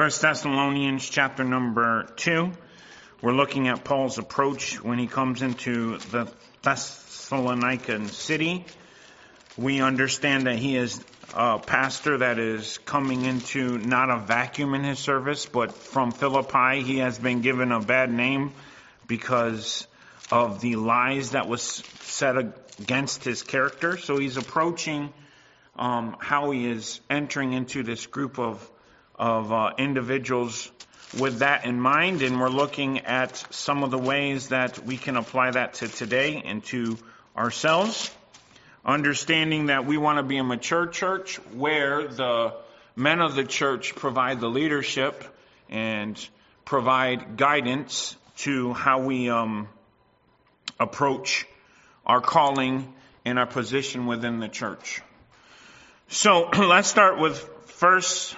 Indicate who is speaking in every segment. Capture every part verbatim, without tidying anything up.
Speaker 1: First Thessalonians chapter number two. We're looking at Paul's approach when he comes into the Thessalonican city. We understand that he is a pastor that is coming into not a vacuum in his service, but from Philippi he has been given a bad name because of the lies that was said against his character. So he's approaching um, how he is entering into this group of of uh, individuals with that in mind, and we're looking at some of the ways that we can apply that to today and to ourselves, understanding that we want to be a mature church where the men of the church provide the leadership and provide guidance to how we um, approach our calling and our position within the church. So let's start with First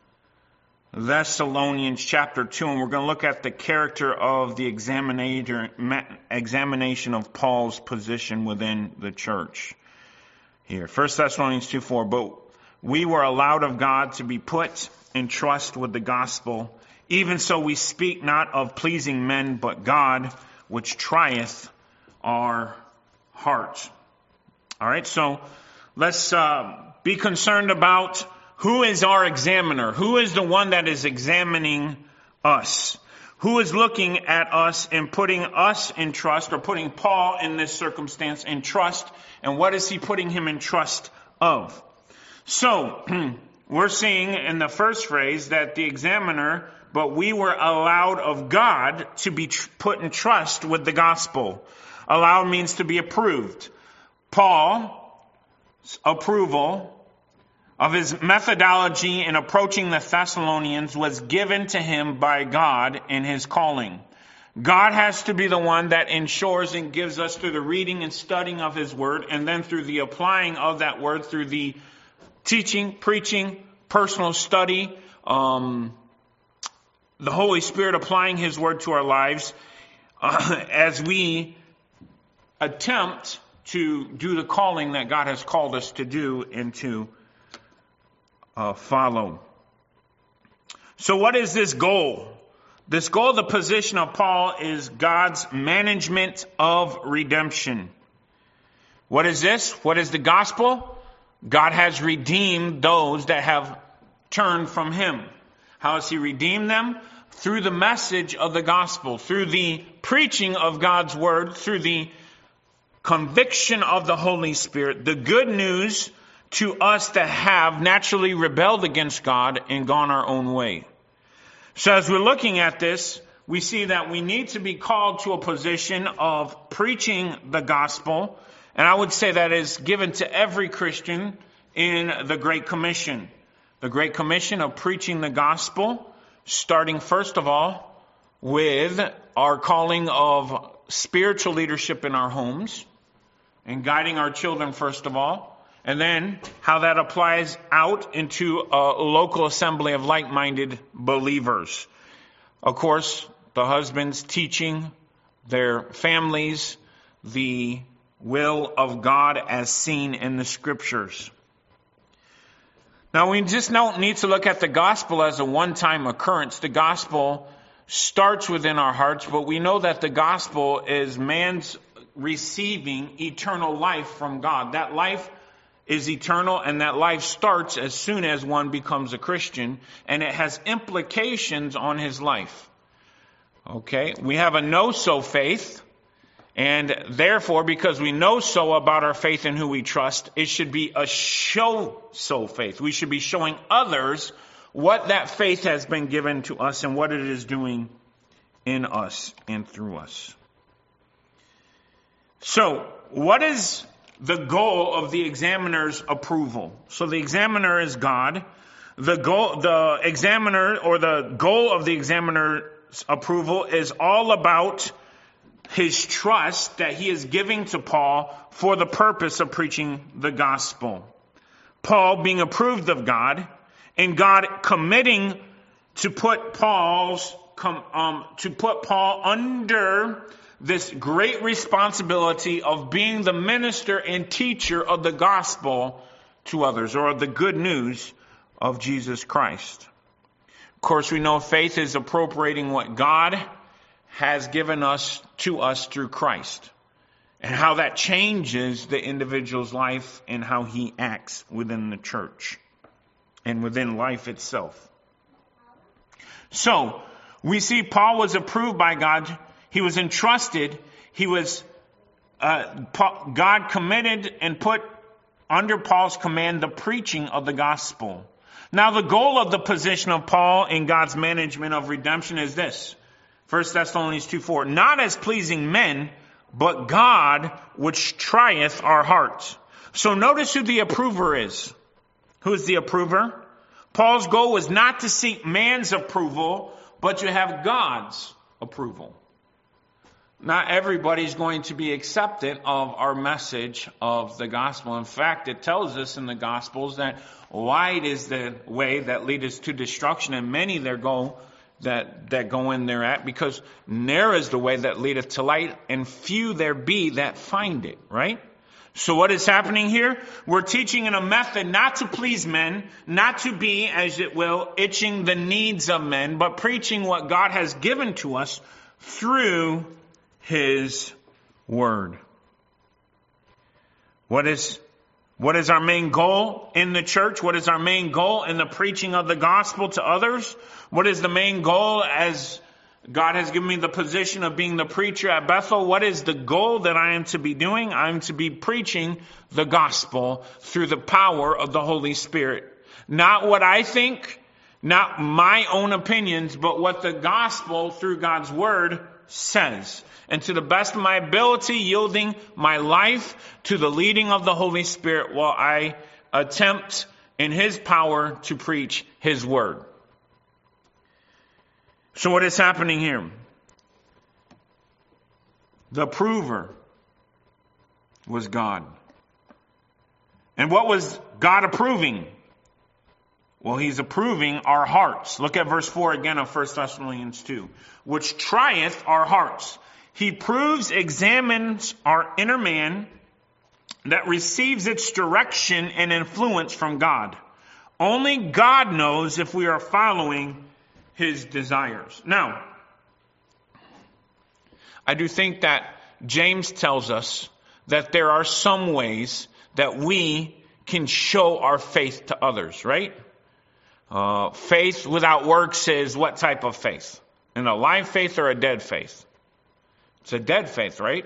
Speaker 1: Thessalonians chapter two, and we're going to look at the character of the examinator, examination of Paul's position within the church. Here, First Thessalonians two four, but we were allowed of God to be put in trust with the gospel. Even so we speak not of pleasing men, but God, which trieth our heart. All right, so let's uh, be concerned about who is our examiner? Who is the one that is examining us? Who is looking at us and putting us in trust, or putting Paul in this circumstance in trust? And what is he putting him in trust of? So, we're seeing in the first phrase that the examiner, but we were allowed of God to be tr- put in trust with the gospel. Allowed means to be approved. Paul's approval of his methodology in approaching the Thessalonians was given to him by God in his calling. God has to be the one that ensures and gives us through the reading and studying of his word, and then through the applying of that word, through the teaching, preaching, personal study, um, the Holy Spirit applying his word to our lives uh, as we attempt to do the calling that God has called us to do and to Uh, follow. So what is this goal? This goal, the position of Paul, is God's management of redemption. What is this? What is the gospel? God has redeemed those that have turned from him. How has he redeemed them? Through the message of the gospel, through the preaching of God's word, through the conviction of the Holy Spirit, the good news to us that have naturally rebelled against God and gone our own way. So as we're looking at this, we see that we need to be called to a position of preaching the gospel. And I would say that is given to every Christian in the Great Commission. The Great Commission of preaching the gospel, starting first of all with our calling of spiritual leadership in our homes and guiding our children first of all. And then how that applies out into a local assembly of like-minded believers. Of course, the husbands teaching their families the will of God as seen in the scriptures. Now, we just don't need to look at the gospel as a one-time occurrence. The gospel starts within our hearts, but we know that the gospel is man's receiving eternal life from God. That life is eternal, and that life starts as soon as one becomes a Christian, and it has implications on his life. Okay, we have a know-so faith, and therefore, because we know so about our faith and who we trust, it should be a show-so faith. We should be showing others what that faith has been given to us and what it is doing in us and through us. So, what is the goal of the examiner's approval? So the examiner is God. The goal, the examiner, or the goal of the examiner's approval is all about his trust that he is giving to Paul for the purpose of preaching the gospel. Paul being approved of God, and God committing to put Paul's um, to put Paul under this great responsibility of being the minister and teacher of the gospel to others, or of the good news of Jesus Christ. Of course, we know faith is appropriating what God has given us to us through Christ, and how that changes the individual's life and how he acts within the church and within life itself. So, we see Paul was approved by God. He was entrusted. He was, uh, Paul, God committed and put under Paul's command the preaching of the gospel. Now, the goal of the position of Paul in God's management of redemption is this. First Thessalonians two four, not as pleasing men, but God which trieth our hearts. So notice who the approver is. Who is the approver? Paul's goal was not to seek man's approval, but to have God's approval. Not everybody's going to be accepted of our message of the gospel. In fact, it tells us in the Gospels that wide is the way that leadeth to destruction, and many there go that, that go in thereat, because narrow is the way that leadeth to light, and few there be that find it, right? So what is happening here? We're teaching in a method not to please men, not to be, as it will, itching the needs of men, but preaching what God has given to us through His Word. What is, what is our main goal in the church? What is our main goal in the preaching of the gospel to others? What is the main goal as God has given me the position of being the preacher at Bethel? What is the goal that I am to be doing? I am to be preaching the gospel through the power of the Holy Spirit. Not what I think, not my own opinions, but what the gospel through God's Word says. And to the best of my ability, yielding my life to the leading of the Holy Spirit while I attempt in His power to preach His Word. So what is happening here? The approver was God. And what was God approving? Well, He's approving our hearts. Look at verse four again of First Thessalonians two. Which trieth our hearts. He proves, examines our inner man that receives its direction and influence from God. Only God knows if we are following His desires. Now, I do think that James tells us that there are some ways that we can show our faith to others, right? Uh, faith without works is what type of faith? An alive faith or a dead faith? It's a dead faith, right?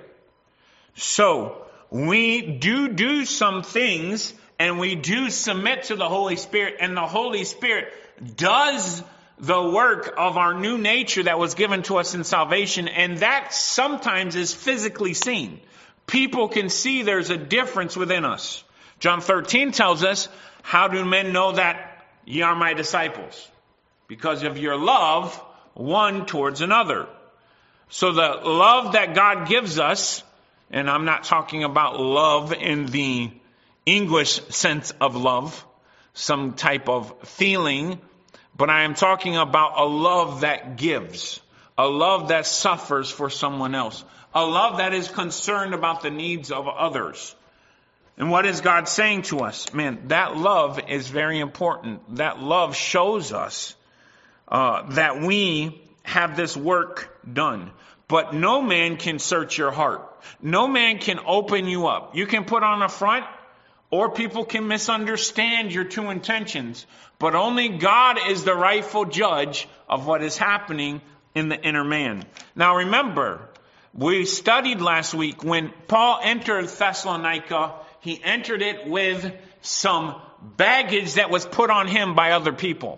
Speaker 1: So, we do do some things and we do submit to the Holy Spirit, and the Holy Spirit does the work of our new nature that was given to us in salvation, and that sometimes is physically seen. People can see there's a difference within us. John thirteen tells us, how do men know that ye are my disciples? Because of your love one towards another. So the love that God gives us, and I'm not talking about love in the English sense of love, some type of feeling, but I am talking about a love that gives, a love that suffers for someone else, a love that is concerned about the needs of others. And what is God saying to us? Man, that love is very important. That love shows us uh, that we have this work done. But no man can search your heart. No man can open you up. You can put on a front, or people can misunderstand your true intentions. But only God is the rightful judge of what is happening in the inner man. Now remember, we studied last week when Paul entered Thessalonica, he entered it with some baggage that was put on him by other people.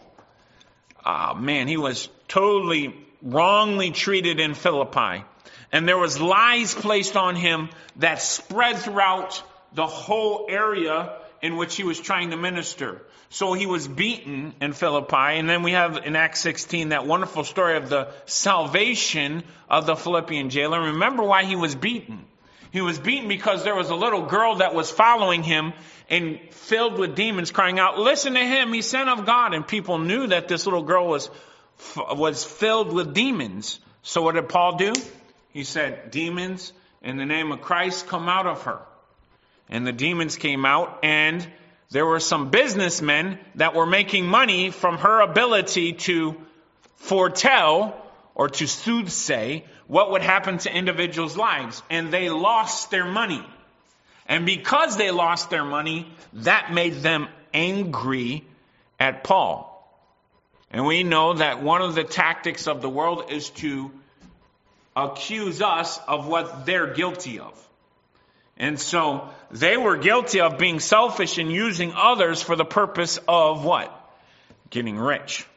Speaker 1: Ah, man, he was totally wrongly treated in Philippi. And there was lies placed on him that spread throughout the whole area in which he was trying to minister. So he was beaten in Philippi. And then we have in Acts sixteen that wonderful story of the salvation of the Philippian jailer. Remember why he was beaten. He was beaten because there was a little girl that was following him and filled with demons, crying out, "Listen to him, he's sent of God." And people knew that this little girl was was filled with demons. So what did Paul do? He said, "Demons, in the name of Christ, come out of her." And the demons came out, and There were some businessmen that were making money from her ability to foretell or to soothsay what would happen to individuals' lives. And they lost their money. And because they lost their money, that made them angry at Paul. And we know that one of the tactics of the world is to accuse us of what they're guilty of. And so they were guilty of being selfish and using others for the purpose of what? Getting rich.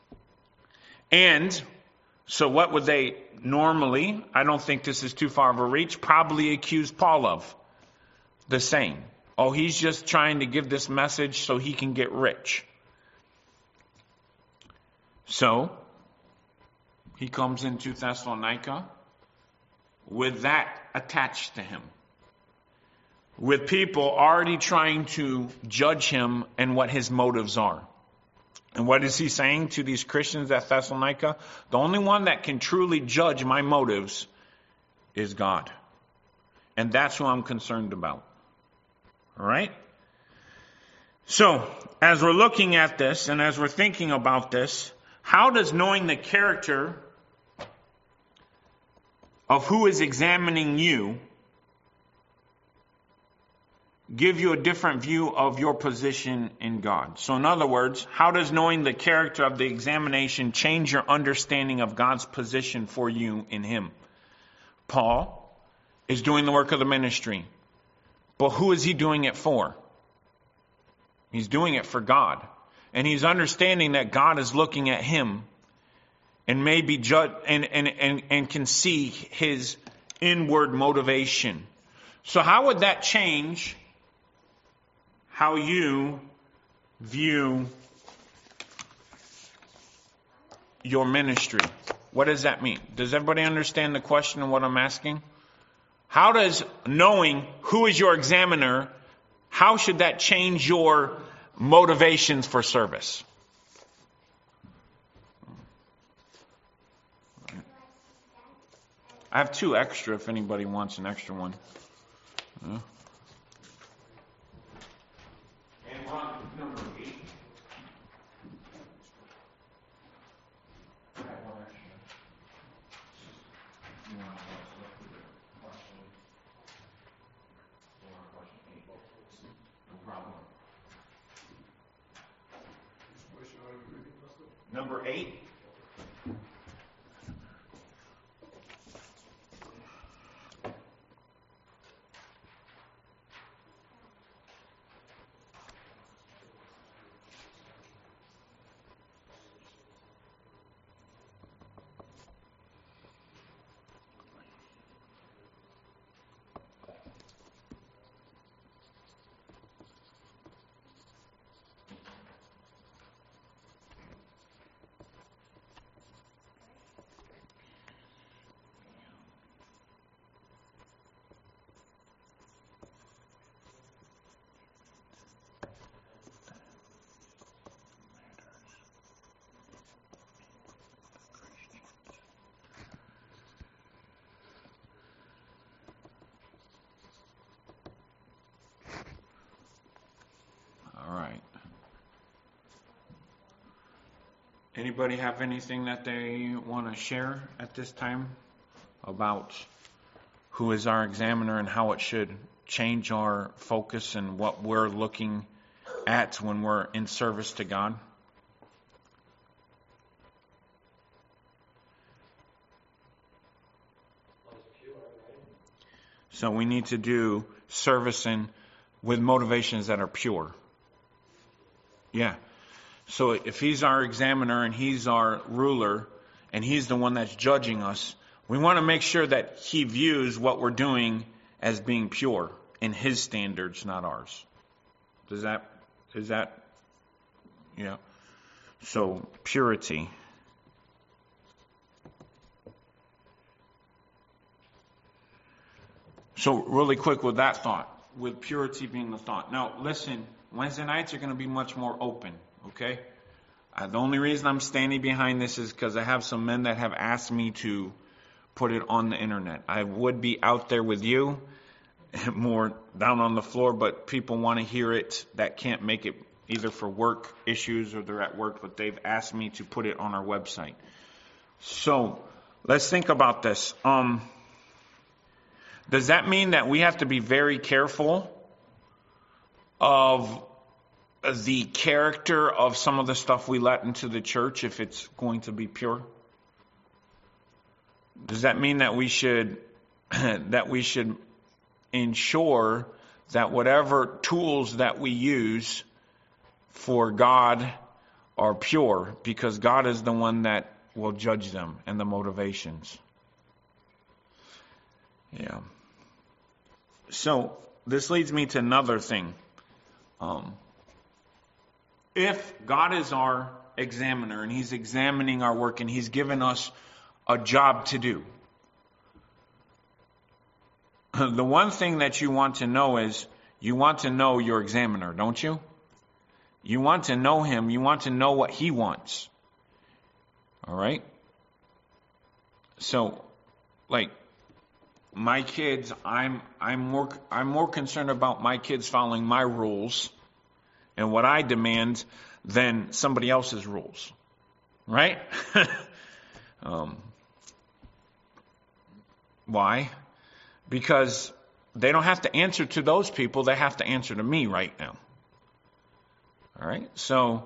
Speaker 1: And so what would they normally, I don't think this is too far of a reach, probably accuse Paul of? The same. Oh, he's just trying to give this message so he can get rich. So, he comes into Thessalonica with that attached to him. With people already trying to judge him and what his motives are. And what is he saying to these Christians at Thessalonica? The only one that can truly judge my motives is God. And that's who I'm concerned about. All right? So, as we're looking at this and as we're thinking about this, how does knowing the character of who is examining you give you a different view of your position in God? So in other words, how does knowing the character of the examination change your understanding of God's position for you in Him? Paul is doing the work of the ministry. But who is he doing it for? He's doing it for God. And he's understanding that God is looking at him and maybe judge and, and, and, and can see his inward motivation. So how would that change how you view your ministry? What does that mean? Does everybody understand the question of what I'm asking? How does knowing who is your examiner, how should that change your motivations for service? I have two extra if anybody wants an extra one. Yeah. And we're on number eight. I have one extra. You want to question? You want question eight? No problem. Number eight. Anybody have anything that they want to share at this time about who is our examiner and how it should change our focus and what we're looking at when we're in service to God? So we need to do servicing with motivations that are pure. Yeah. So if he's our examiner and he's our ruler and he's the one that's judging us, we want to make sure that he views what we're doing as being pure in his standards, not ours. Does that, is that, yeah. So purity. So really quick with that thought, with purity being the thought. Now listen, Wednesday nights are going to be much more open. Okay? Uh, the only reason I'm standing behind this is because I have some men that have asked me to put it on the internet. I would be out there with you, more down on the floor, but people want to hear it that can't make it either for work issues or they're at work, but they've asked me to put it on our website. So let's think about this. Um, does that mean that we have to be very careful of the character of some of the stuff we let into the church if it's going to be pure? Does that mean that we should that we should ensure that whatever tools that we use for God are pure, because God is the one that will judge them and the motivations? Yeah. So this leads me to another thing. Um, if God is our examiner and He's examining our work and He's given us a job to do, the one thing that you want to know is you want to know your examiner, don't you? You want to know him. You want to know what he wants. All right? So, like, my kids, I'm I'm more I'm more concerned about my kids following my rules and what I demand than somebody else's rules. Right? um, why? Because they don't have to answer to those people. They have to answer to me right now. All right? So,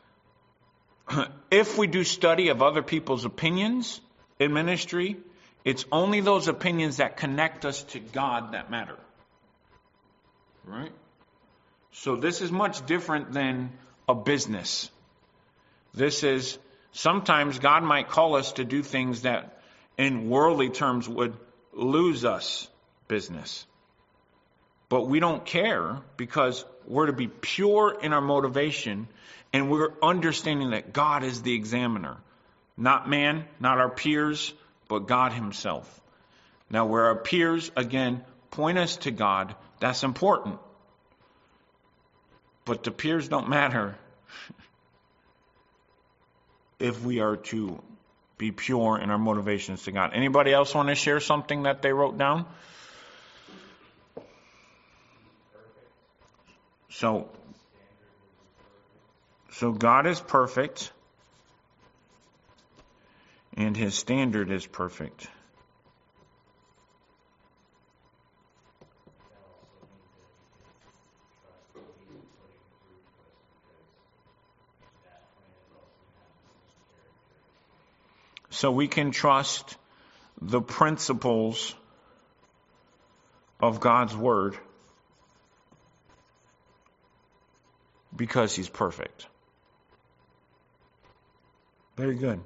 Speaker 1: if we do study of other people's opinions in ministry, it's only those opinions that connect us to God that matter. Right? So this is much different than a business. This is, sometimes God might call us to do things that in worldly terms would lose us business. But we don't care because we're to be pure in our motivation and we're understanding that God is the examiner. Not man, not our peers, but God himself. Now, where our peers, again, point us to God, that's important. But the peers don't matter if we are to be pure in our motivations to God. Anybody else want to share something that they wrote down? So, so God is perfect, and his standard is perfect. So we can trust the principles of God's word because he's perfect. Very good.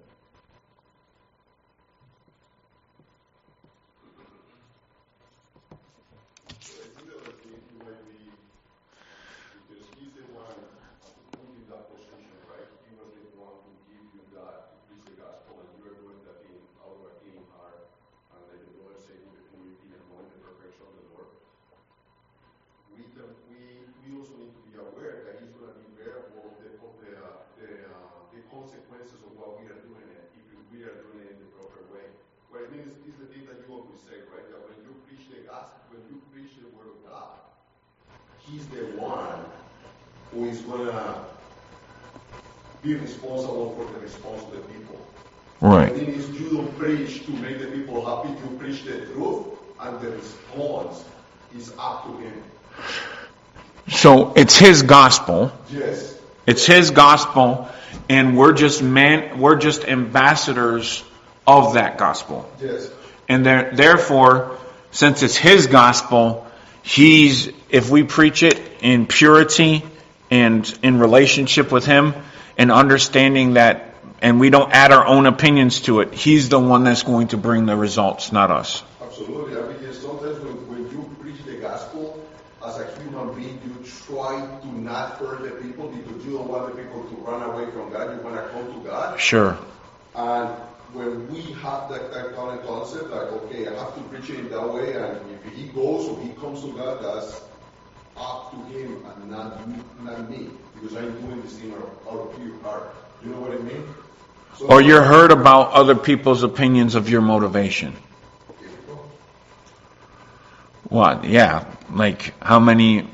Speaker 2: He's the one who is going to be responsible for the response of the people.
Speaker 1: Right.
Speaker 2: The thing is, you don't preach to make the people happy, you preach the truth, and the response is up to him.
Speaker 1: So it's his gospel.
Speaker 2: Yes.
Speaker 1: It's his gospel, and we're just man, we're just ambassadors of that gospel.
Speaker 2: Yes.
Speaker 1: And there, therefore, since it's his gospel, he's, if we preach it in purity and in relationship with him and understanding that, and we don't add our own opinions to it, he's the one that's going to bring the results, not us.
Speaker 2: Absolutely. I mean, because sometimes when, when you preach the gospel, as a human being, you try to not hurt the people because you don't want the people to run away from God. You want to come to God.
Speaker 1: Sure.
Speaker 2: And when we have that, that kind of concept, like, okay, I have to preach it in that way, and if he goes or he comes to God, that's up to him and not, not me, because I'm doing this thing out of pure heart. You know what I mean? So,
Speaker 1: or you're hurt about other people's opinions of your motivation. What? Yeah. Like how many?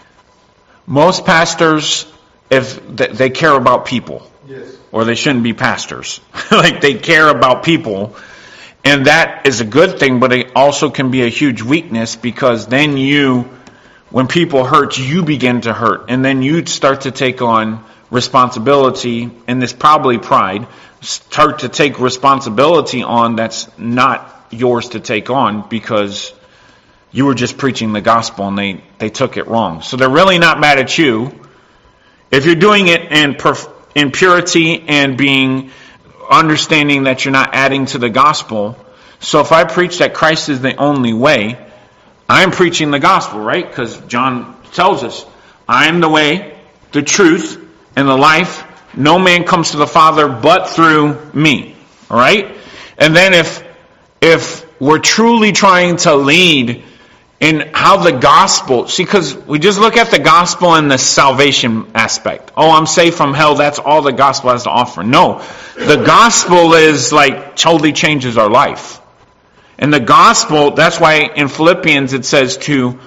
Speaker 1: Most pastors, if they care about people,
Speaker 2: yes,
Speaker 1: or they shouldn't be pastors. Like they care about people, and that is a good thing, but it also can be a huge weakness, because then you, when people hurt, you begin to hurt, and then you start to take on responsibility, and this probably pride, start to take responsibility on that's not yours to take on, because you were just preaching the gospel and they, they took it wrong. So they're really not mad at you. If you're doing it in perf- in purity and being understanding that you're not adding to the gospel. So if I preach that Christ is the only way, I'm preaching the gospel, right? Because John tells us, I am the way, the truth, and the life. No man comes to the Father but through me. All right? And then if if we're truly trying to lead in how the gospel, see, because we just look at the gospel and the salvation aspect. Oh, I'm saved from hell. That's all the gospel has to offer. No, the gospel is like totally changes our life. And the gospel, that's why in Philippians it says to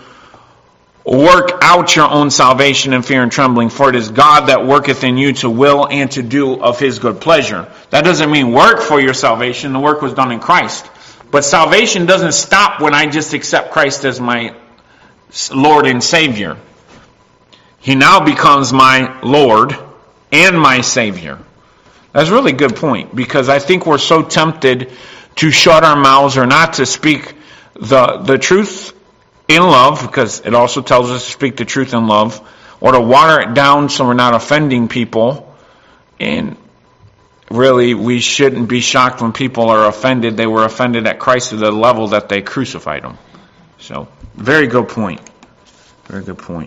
Speaker 1: work out your own salvation in fear and trembling, for it is God that worketh in you to will and to do of his good pleasure. That doesn't mean work for your salvation. The work was done in Christ. But salvation doesn't stop when I just accept Christ as my Lord and Savior. He now becomes my Lord and my Savior. That's a really good point, because I think we're so tempted to shut our mouths or not to speak the, the truth in love, because it also tells us to speak the truth in love, or to water it down so we're not offending people. And really, we shouldn't be shocked when people are offended. They were offended at Christ to the level that they crucified him. So, very good point. Very good point.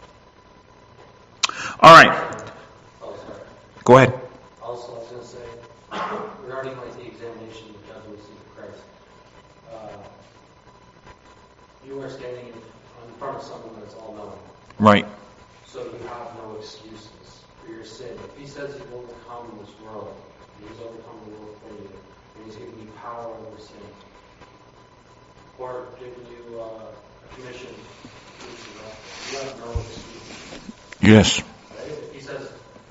Speaker 1: All right.
Speaker 3: Oh, sorry.
Speaker 1: Go ahead.
Speaker 3: Also, I was going to say, regarding like the examination of the judgment seat of Christ, uh, you are standing in front of someone that's all-knowing.
Speaker 1: Right.
Speaker 3: So you have no excuses for your sin. If he says you've overcome this world, he's overcome the world for you, and he's given you power over sin, or given you uh, a commission, you have no excuses.
Speaker 1: Yes.
Speaker 3: Right? If he says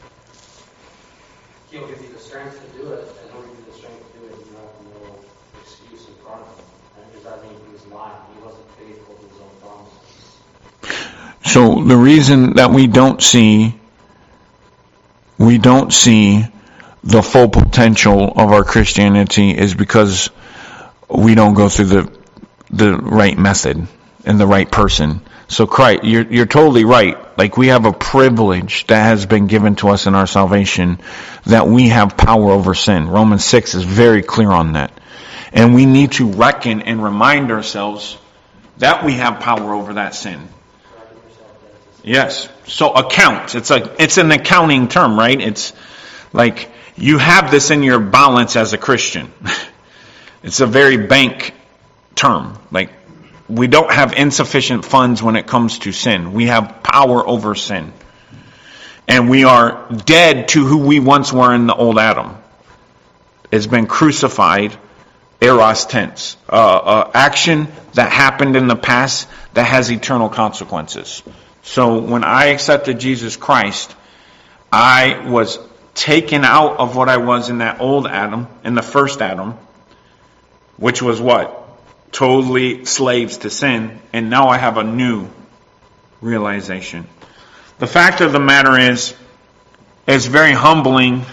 Speaker 3: he'll give you the strength to do it, and he'll give you the strength to do it, you have no excuse in front of him. And does that mean he was lying? He wasn't faithful to his own promises.
Speaker 1: So the reason that we don't see we don't see the full potential of our Christianity is because we don't go through the the right method and the right person. So Christ, you're you're totally right. Like, we have a privilege that has been given to us in our salvation, that we have power over sin. Romans six is very clear on that. And we need to reckon and remind ourselves that we have power over that sin. Yes. So account. It's a it's an accounting term, right? It's like you have this in your balance as a Christian. It's a very bank term. Like, we don't have insufficient funds when it comes to sin. We have power over sin. And we are dead to who we once were in the old Adam. It's been crucified, eros tense. Uh, uh, action that happened in the past that has eternal consequences. So when I accepted Jesus Christ, I was taken out of what I was in that old Adam, in the first Adam, which was what? Totally slaves to sin. And now I have a new realization. The fact of the matter is, it's very humbling,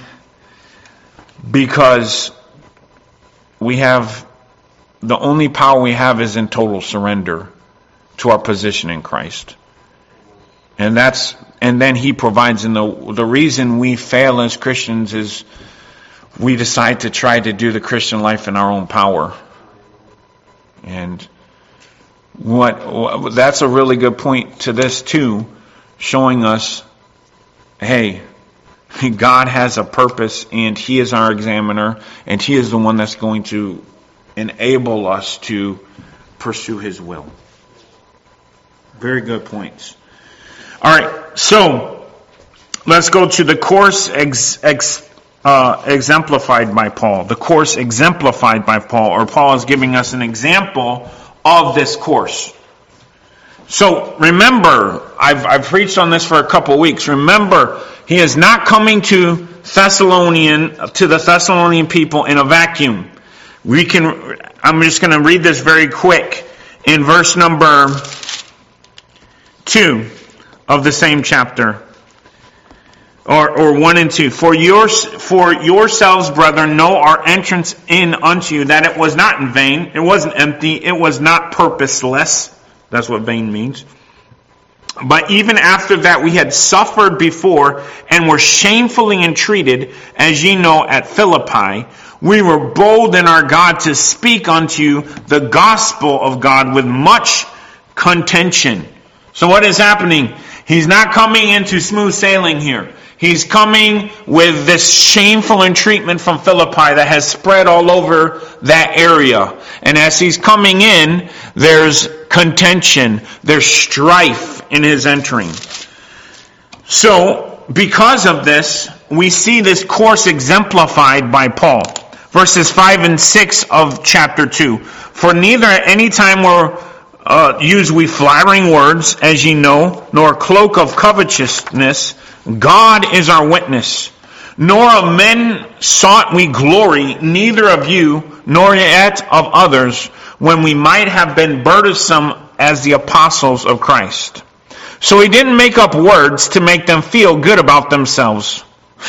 Speaker 1: because we have, the only power we have is in total surrender to our position in Christ. And that's, and then He provides. And the the reason we fail as Christians is we decide to try to do the Christian life in our own power. And what that's a really good point to this too, showing us, hey, God has a purpose, and He is our examiner, and He is the one that's going to enable us to pursue His will. Very good points. All right, so let's go to the course ex, ex, uh, exemplified by Paul. The course exemplified by Paul, or Paul is giving us an example of this course. So remember, I've, I've preached on this for a couple of weeks. Remember, he is not coming to Thessalonian, to the Thessalonian people in a vacuum. We can, I'm just going to read this very quick in verse number two of the same chapter. Or, or one and two. For yours, for yourselves, brethren, know our entrance in unto you, that it was not in vain, it wasn't empty, it was not purposeless. That's what vain means. But even after that we had suffered before, and were shamefully entreated, as ye know, at Philippi, we were bold in our God to speak unto you the gospel of God with much contention. So what is happening? He's not coming into smooth sailing here. He's coming with this shameful entreatment from Philippi that has spread all over that area. And as he's coming in, there's contention, there's strife in his entering. So, because of this, we see this course exemplified by Paul. Verses five and six of chapter two. For neither at any time were uh, use we flattering words, as ye know, nor cloak of covetousness. God is our witness. Nor of men sought we glory, neither of you, nor yet of others, when we might have been burdensome as the apostles of Christ. So he didn't make up words to make them feel good about themselves.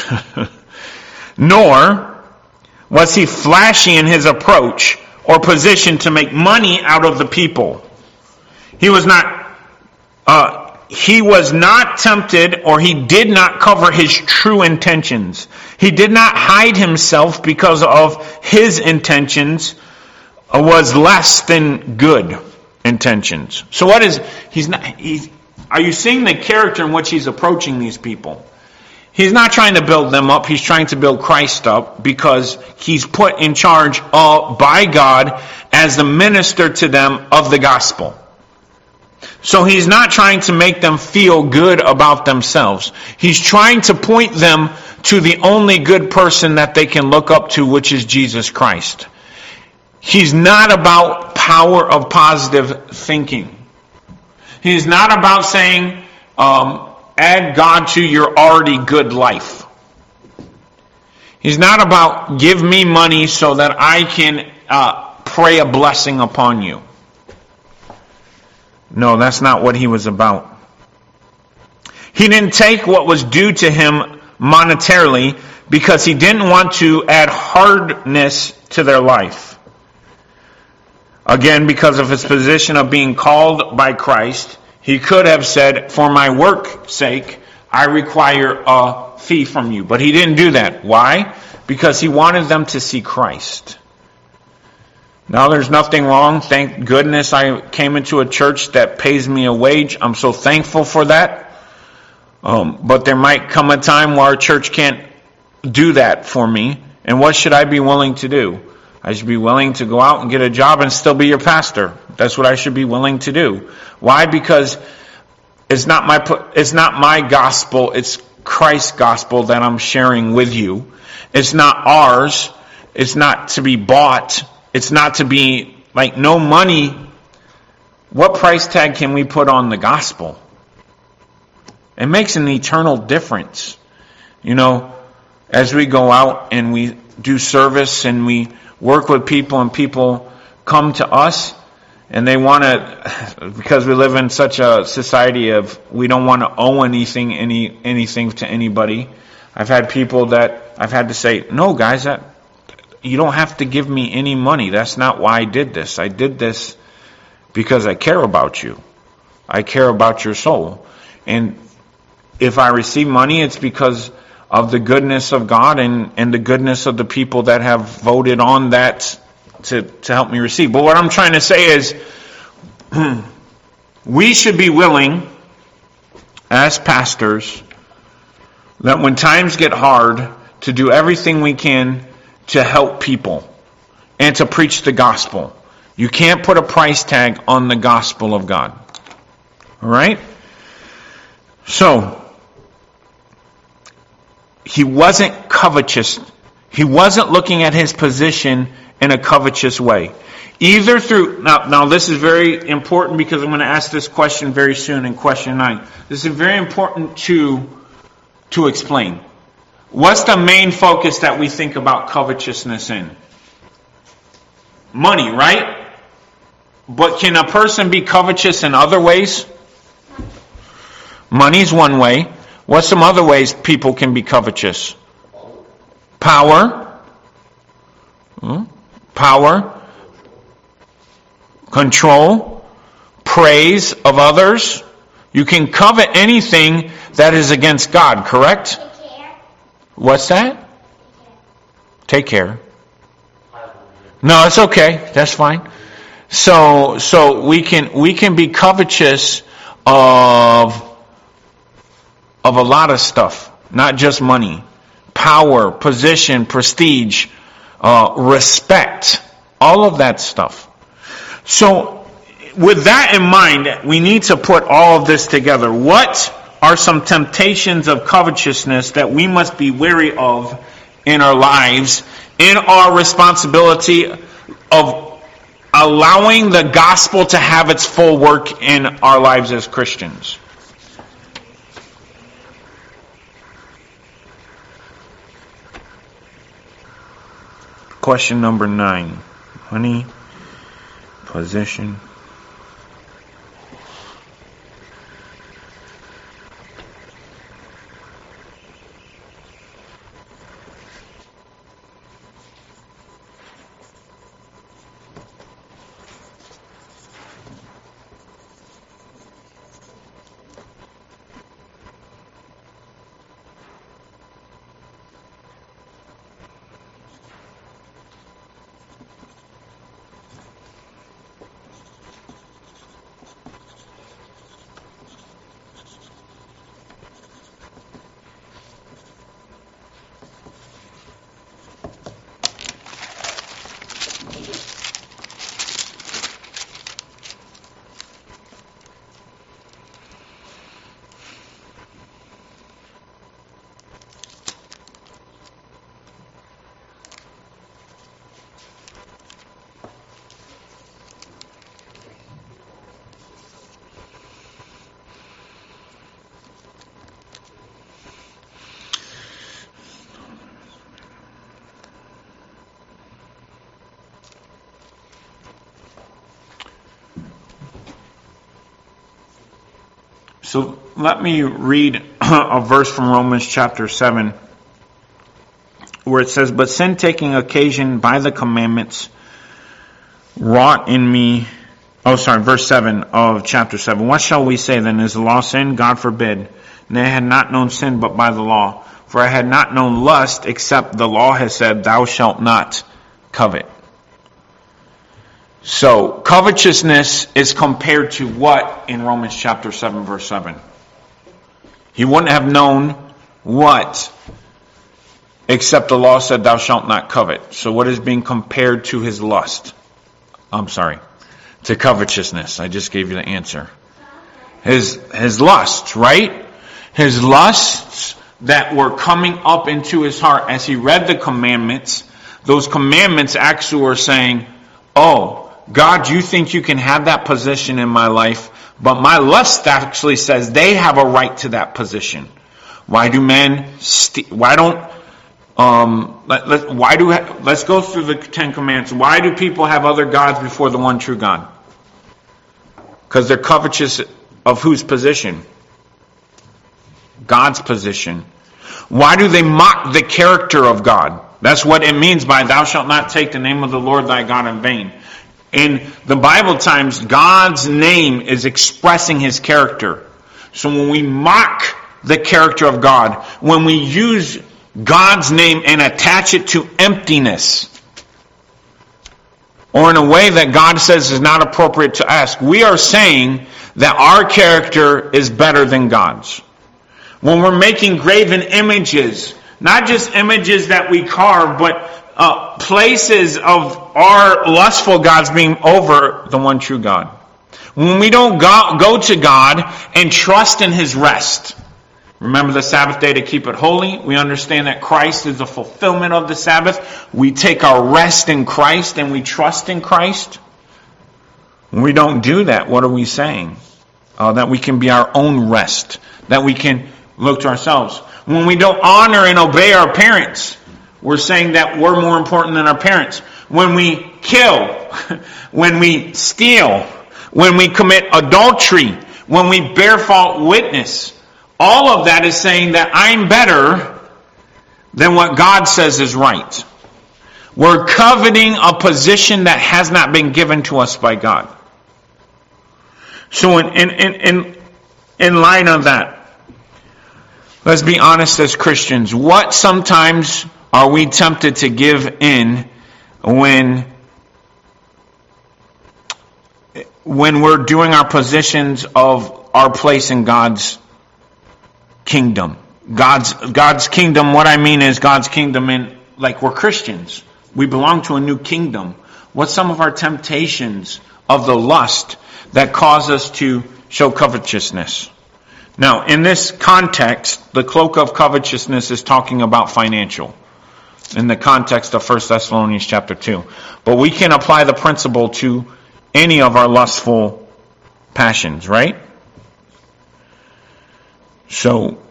Speaker 1: Nor was he flashy in his approach or position to make money out of the people. He was not... Uh, He was not tempted, or he did not cover his true intentions. He did not hide himself because of his intentions was less than good intentions. So what is, he's not, he's, are you seeing the character in which he's approaching these people? He's not trying to build them up, he's trying to build Christ up because he's put in charge of, by God as the minister to them of the gospel. So he's not trying to make them feel good about themselves. He's trying to point them to the only good person that they can look up to, which is Jesus Christ. He's not about power of positive thinking. He's not about saying, um, add God to your already good life. He's not about give me money so that I can uh, pray a blessing upon you. No, that's not what he was about. He didn't take what was due to him monetarily because he didn't want to add hardness to their life. Again, because of his position of being called by Christ, he could have said, for my work's sake, I require a fee from you. But he didn't do that. Why? Because he wanted them to see Christ. Now there's nothing wrong. Thank goodness I came into a church that pays me a wage. I'm so thankful for that. Um, but there might come a time where our church can't do that for me. And what should I be willing to do? I should be willing to go out and get a job and still be your pastor. That's what I should be willing to do. Why? Because it's not my it's not my gospel. It's Christ's gospel that I'm sharing with you. It's not ours. It's not to be bought. It's not to be, like, no money. What price tag can we put on the gospel? It makes an eternal difference. You know, as we go out and we do service and we work with people and people come to us and they want to, because we live in such a society of we don't want to owe anything, any anything to anybody. I've had people that I've had to say, no guys, that you don't have to give me any money. That's not why I did this. I did this because I care about you. I care about your soul. And if I receive money, it's because of the goodness of God and, and the goodness of the people that have voted on that to, to help me receive. But what I'm trying to say is, we should be willing, as pastors, that when times get hard, to do everything we can to help people and to preach the gospel. You can't put a price tag on the gospel of God. All right? So, he wasn't covetous. He wasn't looking at his position in a covetous way. Either through, now, now this is very important because I'm going to ask this question very soon in question nine. This is very important to, to explain. What's the main focus that we think about covetousness in? Money, right? But can a person be covetous in other ways? Money's one way. What's some other ways people can be covetous? Power. Hmm? Power. Control. Praise of others. You can covet anything that is against God, correct?
Speaker 4: Take care.
Speaker 1: What's that? Take care. No, it's okay. That's fine. So, so we can we can be covetous of of a lot of stuff, not just money, power, position, prestige, uh, respect, all of that stuff. So, with that in mind, we need to put all of this together. What are some temptations of covetousness that we must be wary of in our lives, in our responsibility of allowing the gospel to have its full work in our lives as Christians? Question number nine. Money, position. So let me read a verse from Romans chapter seven where it says, "But sin taking occasion by the commandments wrought in me," oh sorry, verse seven of chapter seven. "What shall we say then? Is the law sin? God forbid. Nay, I had not known sin but by the law. For I had not known lust except the law has said, Thou shalt not covet." So, covetousness is compared to what in Romans chapter seven, verse seven? He wouldn't have known what except the law said, Thou shalt not covet. So what is being compared to his lust? I'm sorry, to covetousness. I just gave you the answer. His, his lusts, right? His lusts that were coming up into his heart as he read the commandments. Those commandments actually were saying, oh, God, you think you can have that position in my life, but my lust actually says they have a right to that position. Why do men, st- why don't, um, let, let, why do, let's go through the Ten Commandments. Why do people have other gods before the one true God? Because they're covetous of whose position? God's position. Why do they mock the character of God? That's what it means by thou shalt not take the name of the Lord thy God in vain. In the Bible times, God's name is expressing his character. So when we mock the character of God, when we use God's name and attach it to emptiness, or in a way that God says is not appropriate to ask, we are saying that our character is better than God's. When we're making graven images, not just images that we carve, but uh, places of our lustful gods being over the one true God. When we don't go, go to God and trust in his rest, Remember the Sabbath day to keep it holy. We understand that Christ is the fulfillment of the Sabbath. We take our rest in Christ and we trust in Christ. When we don't do that, what are we saying? Uh, that we can be our own rest. That we can look to ourselves. When we don't honor and obey our parents, we're saying that we're more important than our parents. When we kill, when we steal, when we commit adultery, when we bear false witness, all of that is saying that I'm better than what God says is right. We're coveting a position that has not been given to us by God. So in, in, in, in, in light of that, let's be honest as Christians. What sometimes are we tempted to give in when, when we're doing our positions of our place in God's kingdom? God's, God's kingdom, what I mean is God's kingdom in, like we're Christians. We belong to a new kingdom. What's some of our temptations of the lust that cause us to show covetousness? Now, in this context, the cloak of covetousness is talking about financial, in the context of First Thessalonians chapter two. But we can apply the principle to any of our lustful passions, right? So,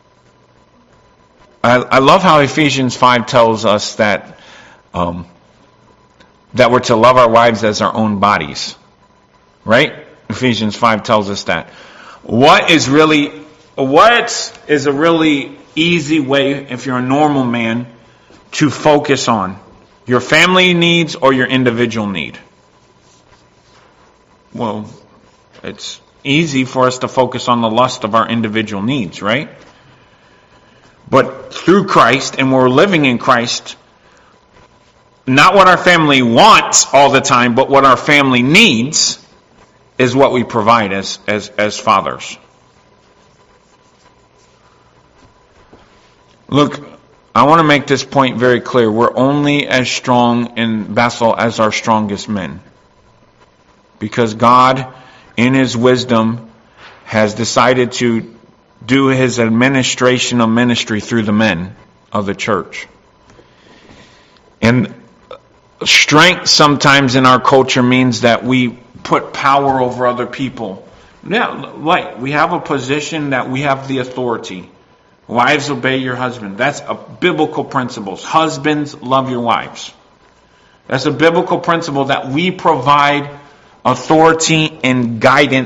Speaker 1: I, I love how Ephesians five tells us that um, that we're to love our wives as our own bodies. Right? Ephesians five tells us that. What is really, what is a really easy way, if you're a normal man, to focus on? Your family needs or your individual need? Well, it's easy for us to focus on the lust of our individual needs, right? But through Christ, and we're living in Christ, not what our family wants all the time, but what our family needs is what we provide as, as, as fathers. Look, I want to make this point very clear. We're only as strong in Bethel as our strongest men. Because God, in His wisdom, has decided to do His administration of ministry through the men of the church. And strength sometimes in our culture means that we put power over other people. Yeah, right. We have a position that we have the authority. Wives, obey your husband. That's a biblical principle. Husbands, love your wives. That's a biblical principle that we provide authority and guidance